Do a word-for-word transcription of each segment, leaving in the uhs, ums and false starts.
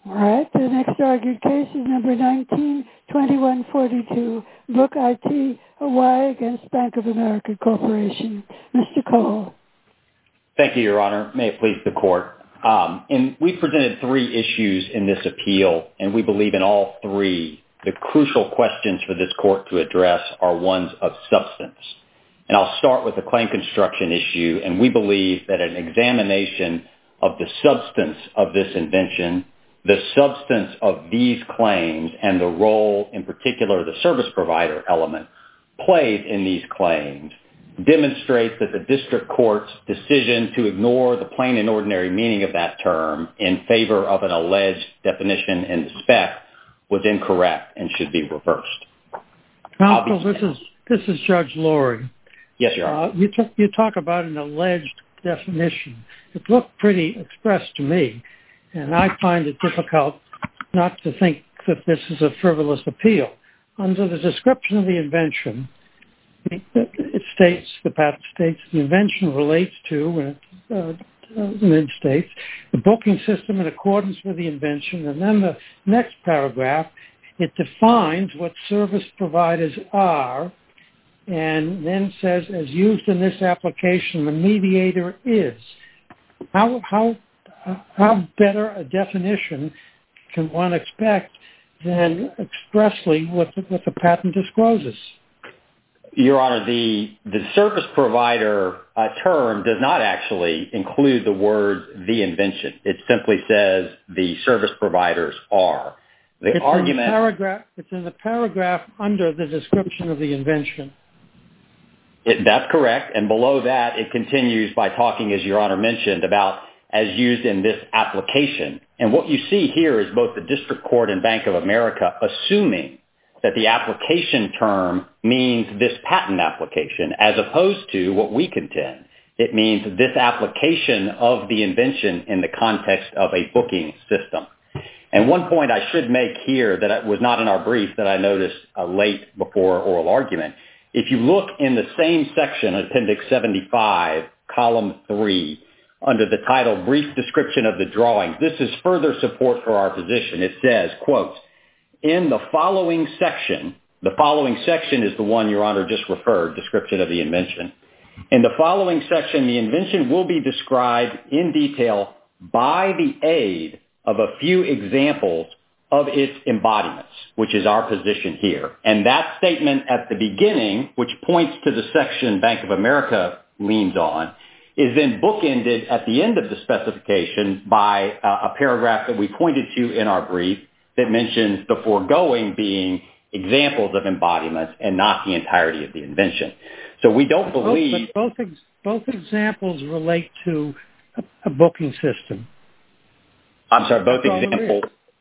All right, the next argued case is number nineteen twenty-one forty-two, Book I T Hawaii against Bank of America Corporation. Mister Cole. Thank you, Your Honor. May it please the Court. Um, and we've presented three issues in this appeal, and we believe in all three the crucial questions for this Court to address are ones of substance. And I'll start with the claim construction issue, and we believe that an examination of the substance of this invention, the substance of these claims, and the role, in particular, the service provider element plays in these claims demonstrates that the district court's decision to ignore the plain and ordinary meaning of that term in favor of an alleged definition in the spec was incorrect and should be reversed. Counsel, this is this is Judge Lurie. Yes, Your Honor. Uh, you, t- you talk about an alleged definition. It looked pretty expressed to me, and I find it difficult not to think that this is a frivolous appeal. Under the description of the invention, it states, the patent states, the invention relates to, uh, uh, mid states, the booking system in accordance with the invention, and then the next paragraph, it defines what service providers are, and then says, as used in this application, the mediator is. How how how better a definition can one expect than expressly what the, what the patent discloses? Your Honor, the the service provider uh, term does not actually include the word the invention. It simply says the service providers are. The it's argument in the paragraph. It's in the paragraph under the description of the invention. It, that's correct. And below that, it continues by talking, as Your Honor mentioned, about as used in this application. And what you see here is both the District Court and Bank of America assuming that the application term means this patent application, as opposed to what we contend. It means this application of the invention in the context of a booking system. And one point I should make here that was not in our brief that I noticed uh, late before oral argument, if you look in the same section, Appendix seventy-five, Column three, under the title Brief Description of the Drawings, this is further support for our position. It says, quote, in the following section, the following section is the one Your Honor just referred, description of the invention. In the following section, the invention will be described in detail by the aid of a few examples of its embodiments, which is our position here. And that statement at the beginning, which points to the section Bank of America leans on, is then bookended at the end of the specification by uh, a paragraph that we pointed to in our brief that mentions the foregoing being examples of embodiments and not the entirety of the invention. So we don't believe... Both, both, ex- both examples relate to a, a booking system. I'm sorry, both That's examples...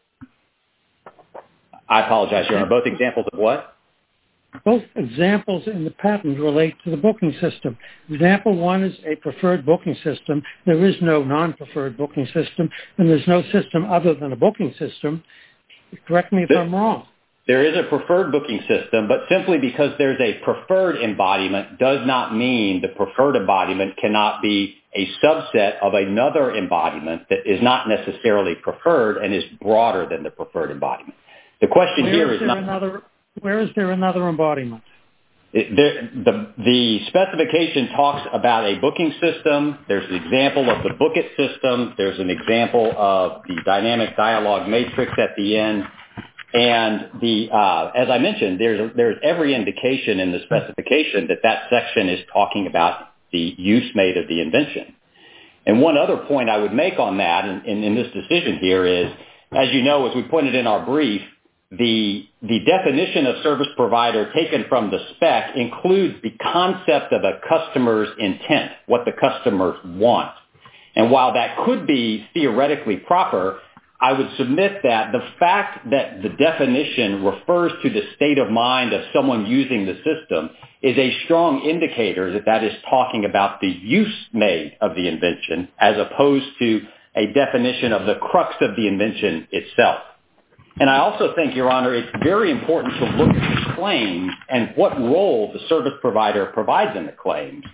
I apologize, Your Honor. Both examples of what? Both examples in the patent relate to the booking system. Example one is a preferred booking system. There is no non-preferred booking system, and there's no system other than a booking system. Correct me if there, I'm wrong. There is a preferred booking system, but simply because there's a preferred embodiment does not mean the preferred embodiment cannot be a subset of another embodiment that is not necessarily preferred and is broader than the preferred embodiment. The question where here is, is not... Another, where is there another embodiment? It, there, the, the specification talks about a booking system. There's an example of the Book It system. There's an example of the dynamic dialogue matrix at the end. And the, uh, as I mentioned, there's, there's every indication in the specification that that section is talking about the use made of the invention. And one other point I would make on that in, in, in this decision here is, as you know, as we pointed in our brief, The, the definition of service provider taken from the spec includes the concept of a customer's intent, what the customers want. And while that could be theoretically proper, I would submit that the fact that the definition refers to the state of mind of someone using the system is a strong indicator that that is talking about the use made of the invention as opposed to a definition of the crux of the invention itself. And I also think, Your Honor, it's very important to look at the claims and what role the service provider provides in the claims.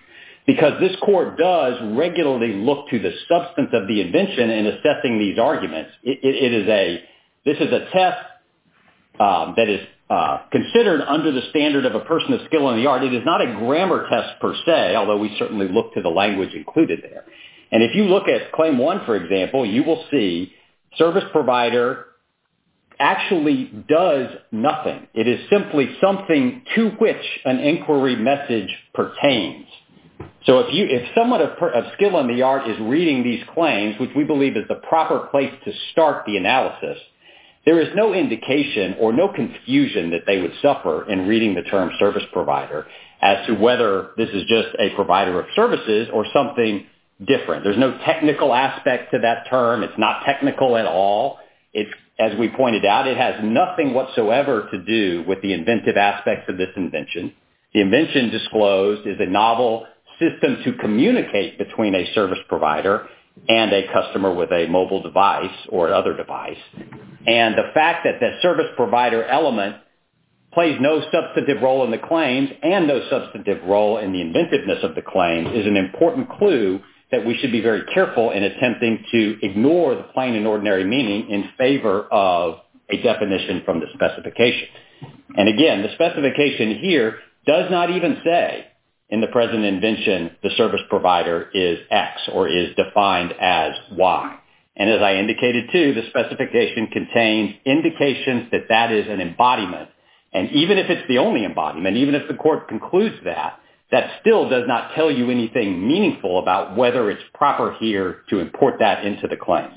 because this court does regularly look to the substance of the invention in assessing these arguments. It, it, it is a, this is a test um, that is uh, considered under the standard of a person of skill in the art. It is not a grammar test per se, although we certainly look to the language included there. And if you look at Claim one, for example, you will see service provider actually does nothing. It is simply something to which an inquiry message pertains. So if you, if someone of, of skill in the art is reading these claims, which we believe is the proper place to start the analysis, there is no indication or no confusion that they would suffer in reading the term service provider as to whether this is just a provider of services or something different. There's no technical aspect to that term. It's not technical at all. It's, as we pointed out, it has nothing whatsoever to do with the inventive aspects of this invention. The invention disclosed is a novel system to communicate between a service provider and a customer with a mobile device or other device. And the fact that the service provider element plays no substantive role in the claims and no substantive role in the inventiveness of the claims is an important clue that we should be very careful in attempting to ignore the plain and ordinary meaning in favor of a definition from the specification. And again, the specification here does not even say in the present invention the service provider is X or is defined as Y. And as I indicated too, the specification contains indications that that is an embodiment. And even if it's the only embodiment, even if the court concludes that, that still does not tell you anything meaningful about whether it's proper here to import that into the claims.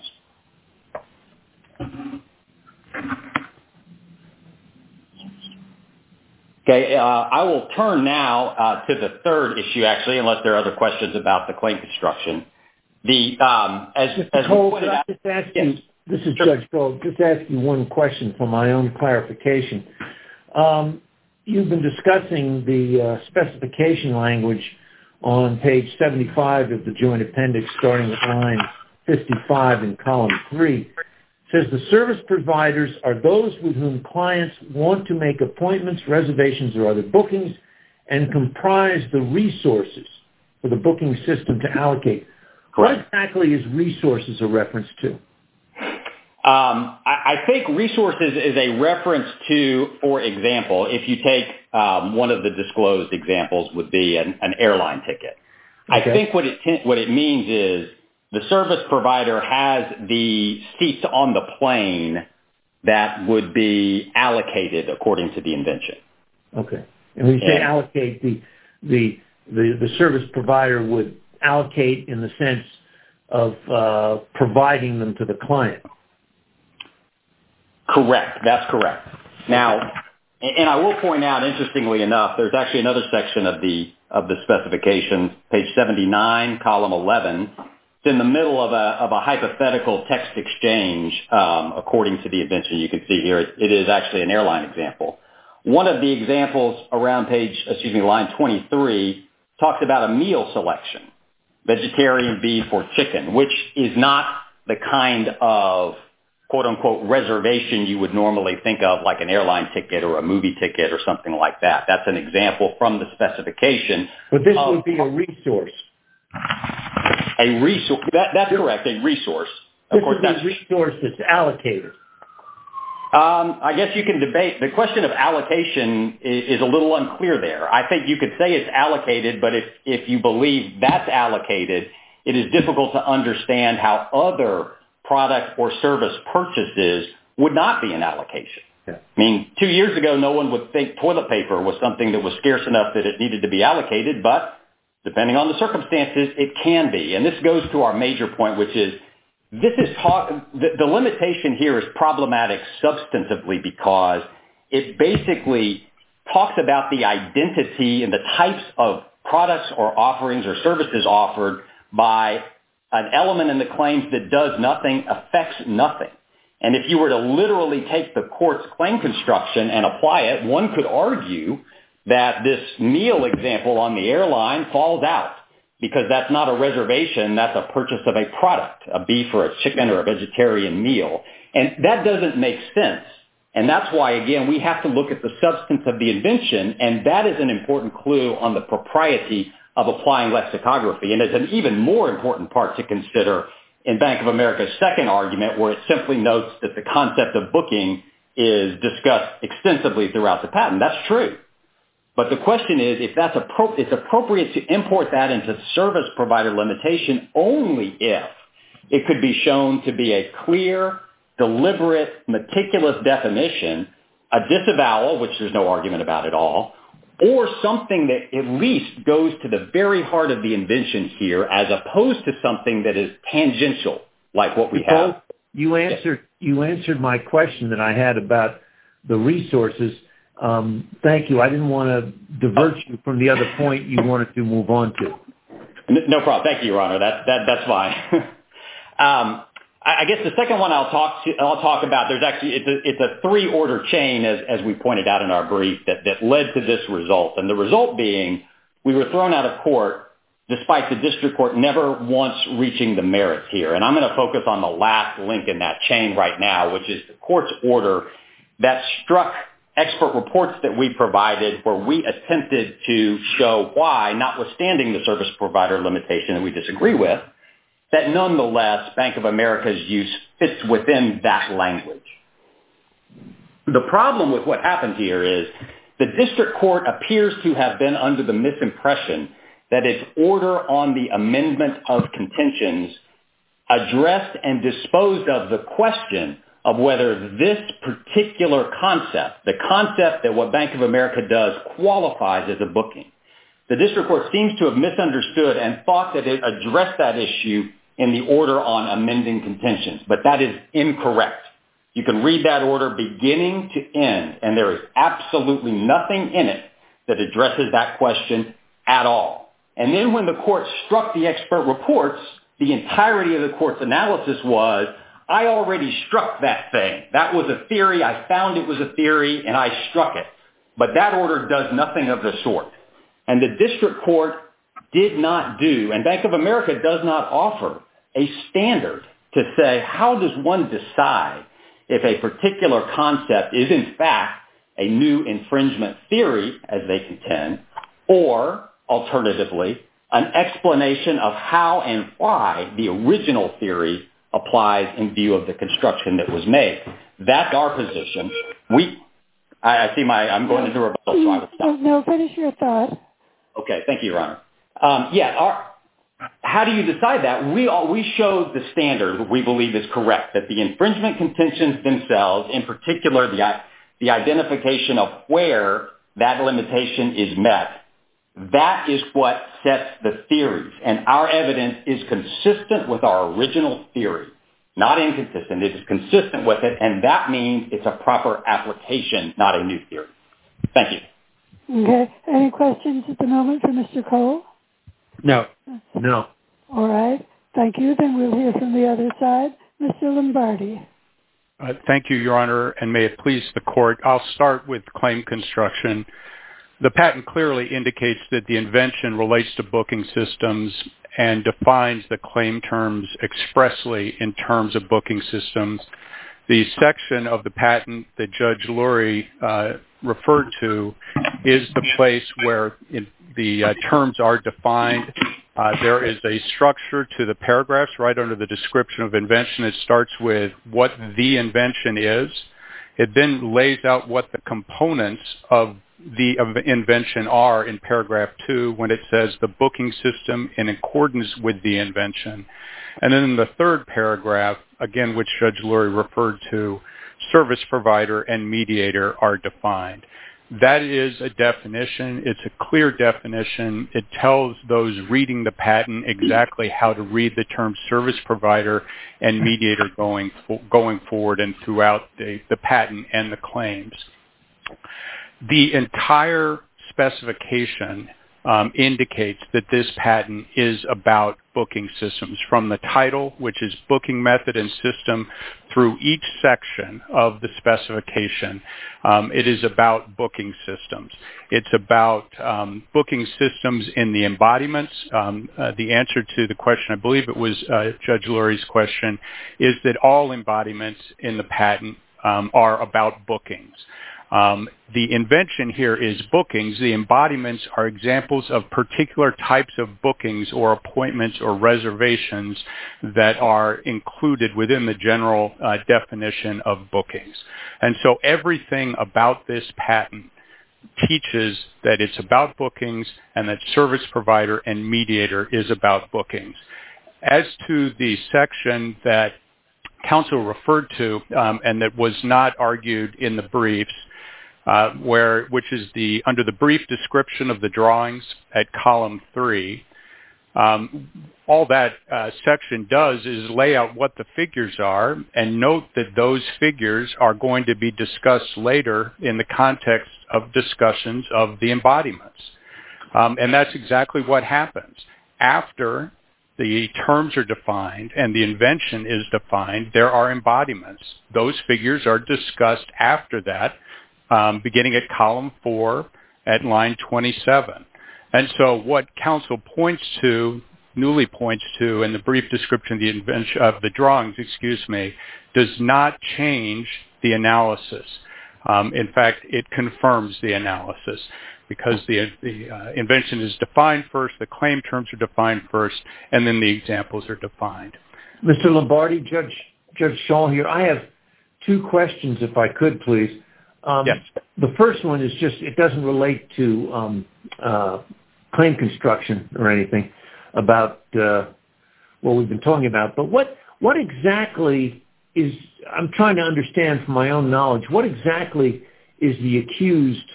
Okay, uh, I will turn now uh, to the third issue, actually, unless there are other questions about the claim construction. The um, as as Cole, we pointed out, just ask yes. you, this is Sure. Judge Cole. Just ask you one question for my own clarification. Um, you've been discussing the uh, specification language on page seventy-five of the Joint Appendix, starting at line fifty-five in column three. It says the service providers are those with whom clients want to make appointments, reservations, or other bookings, and comprise the resources for the booking system to allocate. Correct. What exactly is resources a reference to? Um, I, I think resources is a reference to, for example, if you take um, one of the disclosed examples would be an, an airline ticket. Okay. I think what it what it means is the service provider has the seats on the plane that would be allocated according to the invention. Okay. And when you say and, allocate, the, the the the service provider would allocate in the sense of uh, providing them to the client. Correct. That's correct. Now, and I will point out, interestingly enough, there's actually another section of the of the specification, page seventy-nine, column eleven. It's in the middle of a of a hypothetical text exchange, um, according to the invention. You can see here it, it is actually an airline example. One of the examples around page, excuse me, line twenty-three talks about a meal selection, vegetarian, beef, or chicken, which is not the kind of quote-unquote reservation you would normally think of, like an airline ticket or a movie ticket or something like that. That's an example from the specification. But this of, would be a resource. A resource. That, that's correct, a resource. Of this course, is that's a resource that's allocated. Um, I guess you can debate. The question of allocation is, is a little unclear there. I think you could say it's allocated, but if, if you believe that's allocated, it is difficult to understand how other product or service purchases would not be an allocation. Yeah. I mean, two years ago, no one would think toilet paper was something that was scarce enough that it needed to be allocated, but depending on the circumstances, it can be. And this goes to our major point, which is this is talk, the, the limitation here is problematic substantively because it basically talks about the identity and the types of products or offerings or services offered by an element in the claims that does nothing, affects nothing. And if you were to literally take the court's claim construction and apply it, one could argue that this meal example on the airline falls out because that's not a reservation, that's a purchase of a product, a beef or a chicken or a vegetarian meal. And that doesn't make sense. And that's why, again, we have to look at the substance of the invention, and that is an important clue on the propriety of applying lexicography. And it's an even more important part to consider in Bank of America's second argument, where it simply notes that the concept of booking is discussed extensively throughout the patent. That's true. But the question is, if that's appro- it's appropriate to import that into service provider limitation only if it could be shown to be a clear, deliberate, meticulous definition, a disavowal, which there's no argument about at all, or something that at least goes to the very heart of the invention here, as opposed to something that is tangential, like what we have. You answered, you answered my question that I had about the resources. Um, thank you. I didn't want to divert you from the other point you wanted to move on to. No problem. Thank you, Your Honor. That, that, that's fine. um, I guess the second one I'll talk to, I'll talk about, there's actually, it's a, it's a three-order chain, as, as we pointed out in our brief, that, that led to this result. And the result being, we were thrown out of court despite the district court never once reaching the merits here. And I'm going to focus on the last link in that chain right now, which is the court's order that struck expert reports that we provided where we attempted to show why, notwithstanding the service provider limitation that we disagree with, that nonetheless Bank of America's use fits within that language. The problem with what happened here is the district court appears to have been under the misimpression that its order on the amendment of contentions addressed and disposed of the question of whether this particular concept, the concept that what Bank of America does, qualifies as a booking. The district court seems to have misunderstood and thought that it addressed that issue in the order on amending contentions, but that is incorrect. You can read that order beginning to end, and there is absolutely nothing in it that addresses that question at all. And then when the court struck the expert reports, the entirety of the court's analysis was, I already struck that thing. That was a theory. I found it was a theory, and I struck it. But that order does nothing of the sort. And the district court did not do, and Bank of America does not offer a standard to say, how does one decide if a particular concept is in fact a new infringement theory, as they contend, or alternatively, an explanation of how and why the original theory applies in view of the construction that was made. That's our position. We, I, I see my, I'm going into rebuttal, so I will stop. No, finish your thought. Okay, thank you, Your Honor. Um, yeah, our, how do you decide that? We all, we showed the standard we believe is correct, that the infringement contentions themselves, in particular the, the identification of where that limitation is met, that is what sets the theories. And our evidence is consistent with our original theory, not inconsistent. It is consistent with it, and that means it's a proper application, not a new theory. Thank you. Okay. Any questions at the moment for Mister Cole? No. No. All right. Thank you. Then we'll hear from the other side. Mister Lombardi. Uh, thank you, Your Honor, and may it please the Court. I'll start with claim construction. The patent clearly indicates that the invention relates to booking systems and defines the claim terms expressly in terms of booking systems. The section of the patent that Judge Lurie uh, referred to is the place where in, the uh, terms are defined. Uh, there is a structure to the paragraphs right under the description of invention. It starts with what the invention is. It then lays out what the components of the invention are in paragraph two when it says the booking system in accordance with the invention. And then in the third paragraph, again, which Judge Lurie referred to, service provider and mediator are defined. That is a definition. It's a clear definition. It tells those reading the patent exactly how to read the term service provider and mediator going, going forward and throughout the, the patent and the claims. The entire specification um, indicates that this patent is about booking systems, from the title, which is booking method and system, through each section of the specification. Um, it is about booking systems. It's about um, booking systems in the embodiments. Um, uh, the answer to the question, I believe it was uh, Judge Lurie's question, is that all embodiments in the patent um, are about bookings. Um, the invention here is bookings. The embodiments are examples of particular types of bookings or appointments or reservations that are included within the general uh, definition of bookings. And so everything about this patent teaches that it's about bookings and that service provider and mediator is about bookings. As to the section that counsel referred to um, and that was not argued in the briefs, uh, where which is the under the brief description of the drawings at column three, um, all that uh, section does is lay out what the figures are and note that those figures are going to be discussed later in the context of discussions of the embodiments. Um, and that's exactly what happens. After the terms are defined and the invention is defined, there are embodiments. Those figures are discussed after that, um, beginning at column four at line twenty-seven. And so what counsel points to, newly points to in the brief description of the, invention, of the drawings, excuse me, does not change the analysis. Um, in fact, it confirms the analysis because the, the uh, invention is defined first, the claim terms are defined first, and then the examples are defined. Mister Lombardi, Judge Judge Schall here. I have two questions, if I could, please. Um, yes. The first one is just, it doesn't relate to um, uh, claim construction or anything about uh, what we've been talking about, but what what exactly is, I'm trying to understand from my own knowledge, what exactly is the accused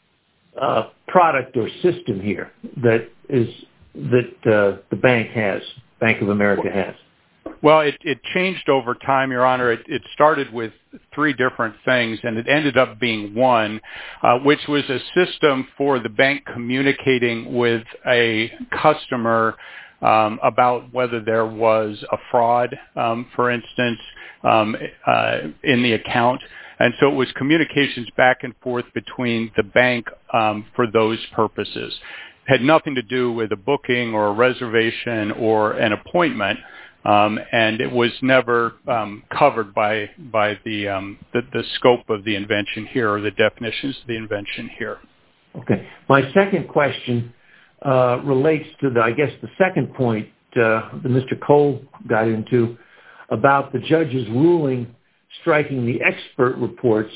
uh, product or system here that is that uh, the bank has, Bank of America has? Well, it, it changed over time, Your Honor. It, it started with three different things, and it ended up being one, uh, which was a system for the bank communicating with a customer um, about whether there was a fraud, um, for instance, um, uh, in the account. And so it was communications back and forth between the bank um, for those purposes. It had nothing to do with a booking or a reservation or an appointment. Um, and it was never um, covered by by the, um, the the scope of the invention here or the definitions of the invention here. Okay. My second question uh, relates to the, I guess, the second point uh, that Mister Cole got into about the judge's ruling striking the expert reports.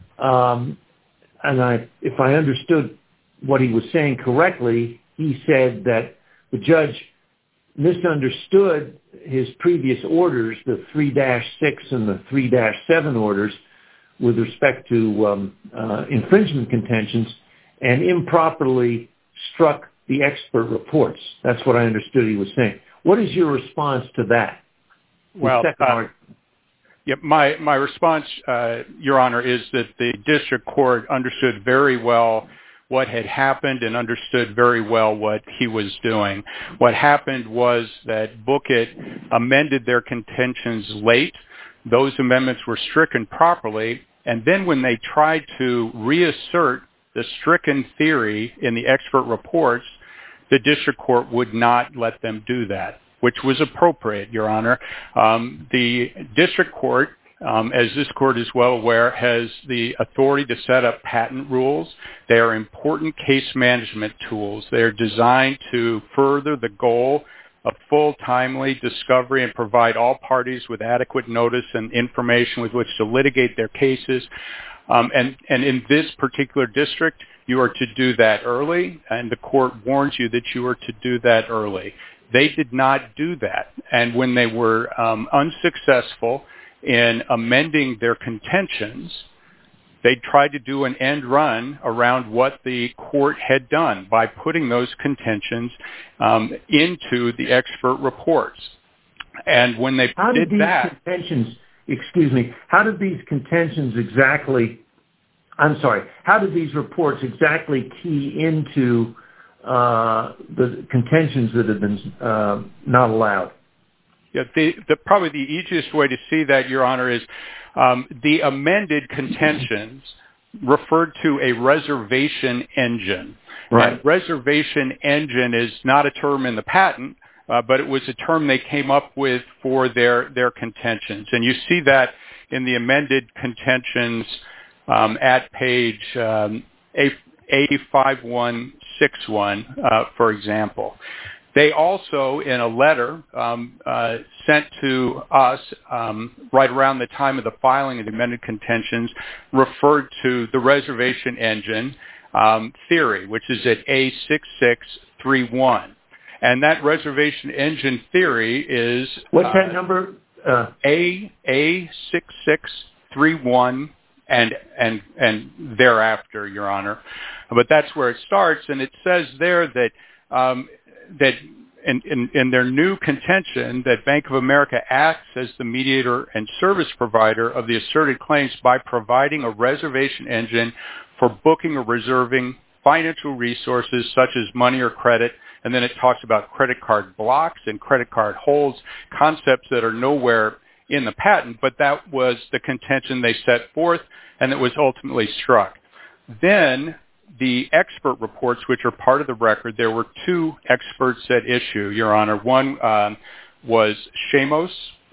Um, and I, if I understood what he was saying correctly, he said that the judge misunderstood his previous orders, the three dash six and the three dash seven orders, with respect to um, uh, infringement contentions, and improperly struck the expert reports. That's what I understood he was saying. What is your response to that? Well, uh, yeah, my, my response, uh, Your Honor, is that the district court understood very well what had happened and understood very well what he was doing. What happened was that Bookit amended their contentions late. Those amendments were stricken properly, and then when they tried to reassert the stricken theory in the expert reports, the district court would not let them do that, which was appropriate, Your Honor. Um, the district court, Um, as this court is well aware, has the authority to set up patent rules. They are important case management tools. They are designed to further the goal of full, timely discovery and provide all parties with adequate notice and information with which to litigate their cases. Um, and, and in this particular district, you are to do that early, and the court warns you that you are to do that early. They did not do that. And when they were um, unsuccessful in amending their contentions, they tried to do an end run around what the court had done by putting those contentions um, into the expert reports. And when they how did, did these that... contentions, excuse me, how did these contentions exactly, I'm sorry, how did these reports exactly key into uh, the contentions that have been uh, not allowed? Yeah, the, the, probably the easiest way to see that, Your Honor, is um, the amended contentions referred to a reservation engine. Right. And reservation engine is not a term in the patent, uh, but it was a term they came up with for their, their contentions. And you see that in the amended contentions um, at page um, A five one six one, uh, for example. They also, in a letter um, uh, sent to us um, right around the time of the filing of the amended contentions, referred to the reservation engine um, theory, which is at A six six three one. And that reservation engine theory is... What's uh, that number? Uh, A A six six three one and and and thereafter, Your Honor. But that's where it starts, and it says there that um, that in, in, in their new contention that Bank of America acts as the mediator and service provider of the asserted claims by providing a reservation engine for booking or reserving financial resources such as money or credit. And then it talks about credit card blocks and credit card holds, concepts that are nowhere in the patent, but that was the contention they set forth, and it was ultimately struck. Then the expert reports, which are part of the record, there were two experts at issue, Your Honor. One um, was Shamos,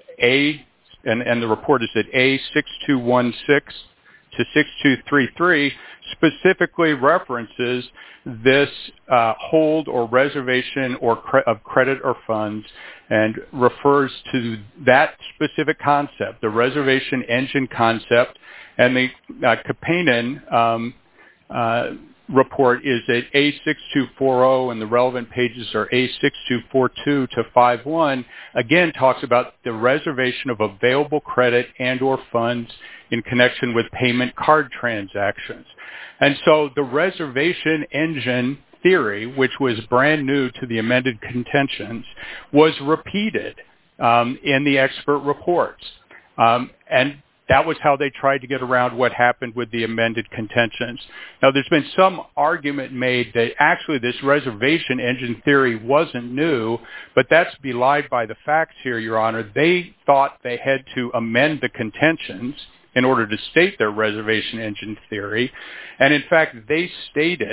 A, and, and the report is at A six two one six to six two three three, specifically references this uh, hold or reservation or cre- of credit or funds, and refers to that specific concept, the reservation engine concept. And the uh, Kapanen um, uh, report is at A six two four zero, and the relevant pages are A six two four two to five one, again talks about the reservation of available credit and or funds in connection with payment card transactions. And so the reservation engine theory, which was brand new to the amended contentions, was repeated um, in the expert reports. Um, and that was how they tried to get around what happened with the amended contentions. Now, there's been some argument made that actually this reservation engine theory wasn't new, but that's belied by the facts here, Your Honor. They thought they had to amend the contentions in order to state their reservation engine theory. And in fact, they stated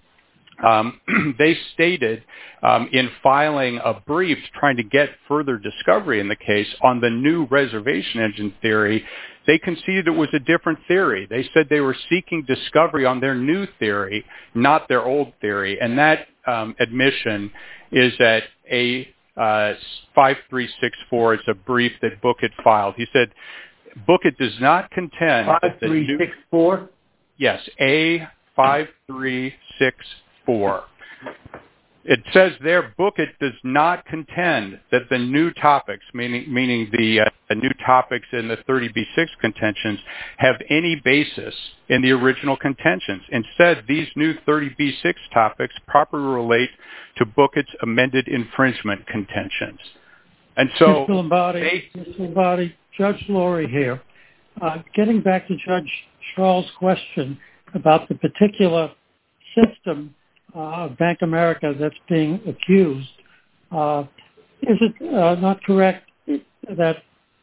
Um, they stated um, in filing a brief trying to get further discovery in the case on the new reservation engine theory, they conceded it was a different theory. They said they were seeking discovery on their new theory, not their old theory. And that um, admission is at A uh, five three six four. It's a brief that Bookett filed. He said, Bookett does not contend... five three six four? Yes, A five three six four. It says there, Bookett does not contend that the new topics, meaning meaning the, uh, the new topics in the thirty B six contentions, have any basis in the original contentions. Instead, these new thirty B six topics properly relate to Bookett's amended infringement contentions. And so, Mister Lombardi, they, Mister Lombardi, Judge Lurie here. Uh, getting back to Judge Schall's question about the particular system uh, of Bank America that's being accused, uh, is it uh, not correct that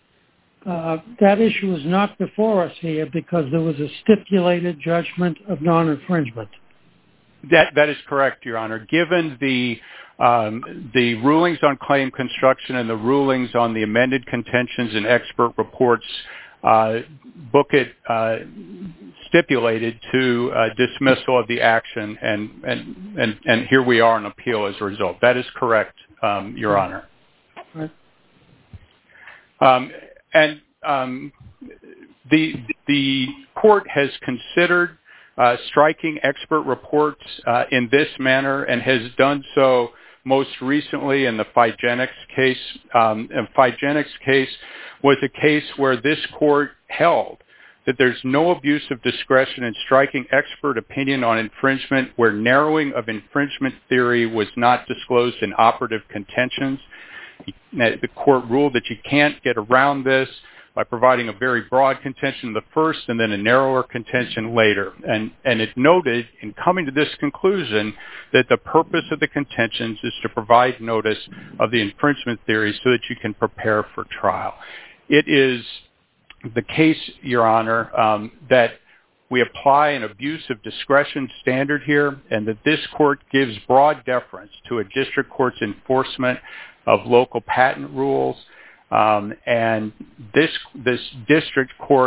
uh, that issue is not before us here because there was a stipulated judgment of non-infringement? That that is correct, Your Honor. Given the um, the rulings on claim construction and the rulings on the amended contentions and expert reports, uh, Bookett uh, stipulated to uh, dismissal of the action, and, and and and here we are on appeal as a result. That is correct, um, Your Honor. Right. Um, and um, the the court has considered Uh, striking expert reports uh, in this manner, and has done so most recently in the Phygenics case. Um, and Phygenics case was a case where this court held that there's no abuse of discretion in striking expert opinion on infringement where narrowing of infringement theory was not disclosed in operative contentions. The court ruled that you can't get around this by providing a very broad contention the first and then a narrower contention later. And, and it noted in coming to this conclusion that the purpose of the contentions is to provide notice of the infringement theory so that you can prepare for trial. It is the case, Your Honor, um, that we apply an abuse of discretion standard here, and that this court gives broad deference to a district court's enforcement of local patent rules. Um, and this this district court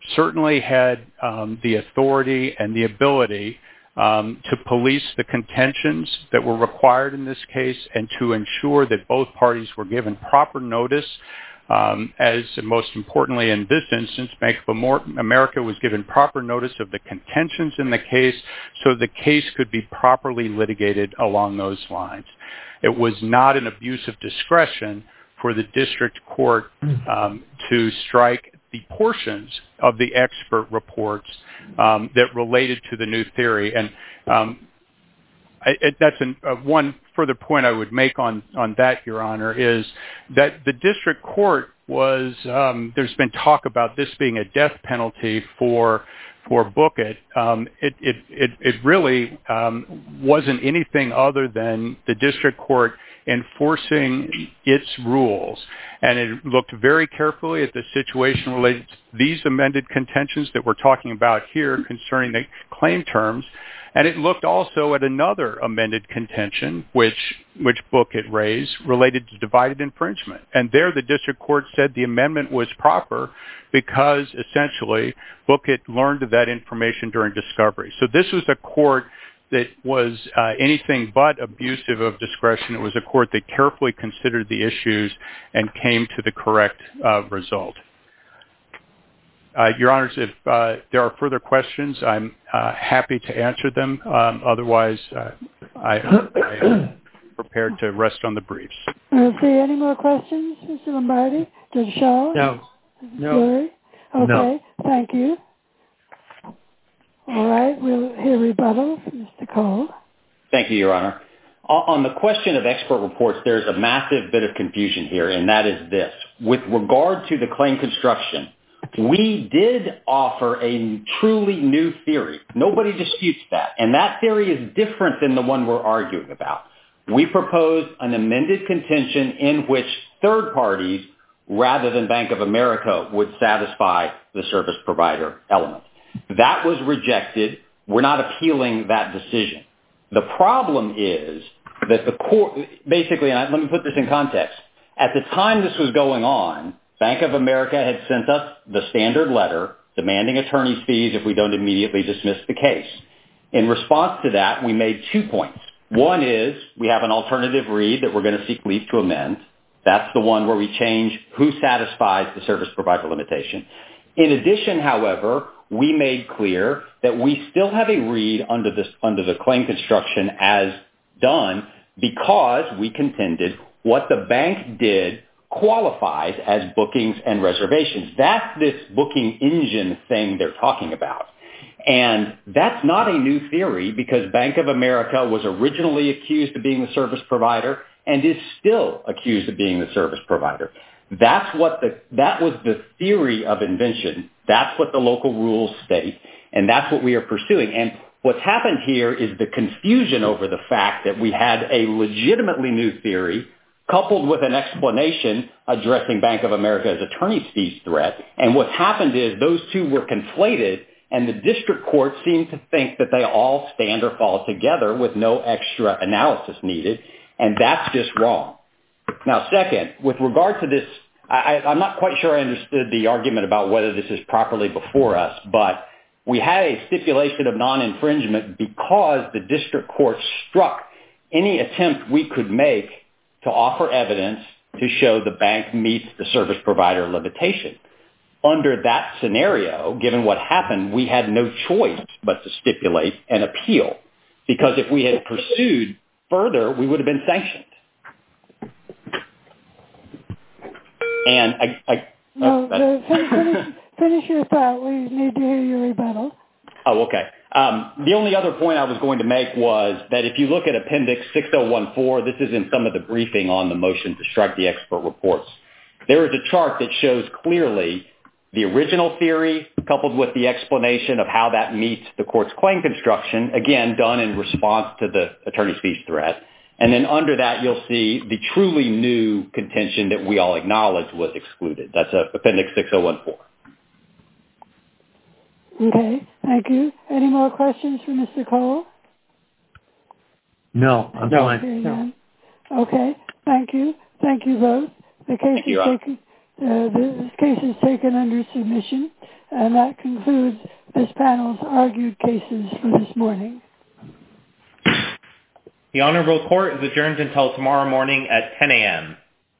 certainly had um, the authority and the ability um, to police the contentions that were required in this case and to ensure that both parties were given proper notice. Um, as most importantly in this instance, Bank of America was given proper notice of the contentions in the case so the case could be properly litigated along those lines. It was not an abuse of discretion for the district court um, to strike the portions of the expert reports um, that related to the new theory. And um, I, it, that's an, uh, one further point I would make on, on that, Your Honor, is that the district court was, um, there's been talk about this being a death penalty for for Bookit. Um, it, it, it, it really um, wasn't anything other than the district court enforcing its rules. And it looked very carefully at the situation related to these amended contentions that we're talking about here concerning the claim terms. And it looked also at another amended contention, which which Bookit raised, related to divided infringement. And there the district court said the amendment was proper because essentially Bookit learned of that information during discovery. So this was a court that was uh, anything but abusive of discretion. It was a court that carefully considered the issues and came to the correct uh, result. Uh, Your Honors, if uh, there are further questions, I'm uh, happy to answer them. Um, otherwise, uh, I, I am prepared to rest on the briefs. Okay, any more questions, Mister Lombardi? Judge Shaw? No. No. Sorry? Okay, No. Thank you. All right, we'll hear rebuttal from Mister Cole. Thank you, Your Honor. On the question of expert reports, there's a massive bit of confusion here, and that is this. With regard to the claim construction, we did offer a truly new theory. Nobody disputes that. And that theory is different than the one we're arguing about. We proposed an amended contention in which third parties, rather than Bank of America, would satisfy the service provider element. That was rejected. We're not appealing that decision. The problem is that the court, basically, and let me put this in context. At the time this was going on, Bank of America had sent us the standard letter demanding attorney's fees if we don't immediately dismiss the case. In response to that, we made two points. One is we have an alternative read that we're going to seek leave to amend. That's the one where we change who satisfies the service provider limitation. In addition, however, we made clear that we still have a read under, this, under the claim construction as done because we contended what the bank did qualifies as bookings and reservations. That's this booking engine thing they're talking about. And that's not a new theory because Bank of America was originally accused of being the service provider and is still accused of being the service provider. That's what the, that was the theory of invention. That's what the local rules state, and that's what we are pursuing. And what's happened here is the confusion over the fact that we had a legitimately new theory coupled with an explanation addressing Bank of America's attorney's fees threat. And what's happened is those two were conflated, and the district court seemed to think that they all stand or fall together with no extra analysis needed, and that's just wrong. Now, second, with regard to this, I, I'm not quite sure I understood the argument about whether this is properly before us, but we had a stipulation of non-infringement because the district court struck any attempt we could make to offer evidence to show the bank meets the service provider limitation. Under that scenario, given what happened, we had no choice but to stipulate an appeal because if we had pursued further, we would have been sanctioned. And I... I no, oh, finish, finish, finish your thought. We need to hear your rebuttal. Oh, okay. Um, the only other point I was going to make was that if you look at Appendix six oh one four, this is in some of the briefing on the motion to strike the expert reports. There is a chart that shows clearly the original theory coupled with the explanation of how that meets the court's claim construction, again, done in response to the attorney's fees threat. And then under that, you'll see the truly new contention that we all acknowledge was excluded. That's uh, Appendix six oh one four. Okay, thank you. Any more questions for Mister Cole? No, I'm no, fine. no. Okay, thank you. Thank you both. The case Thank is you, taken. Uh, this case is taken under submission. And that concludes this panel's argued cases for this morning. The Honorable Court is adjourned until tomorrow morning at ten a m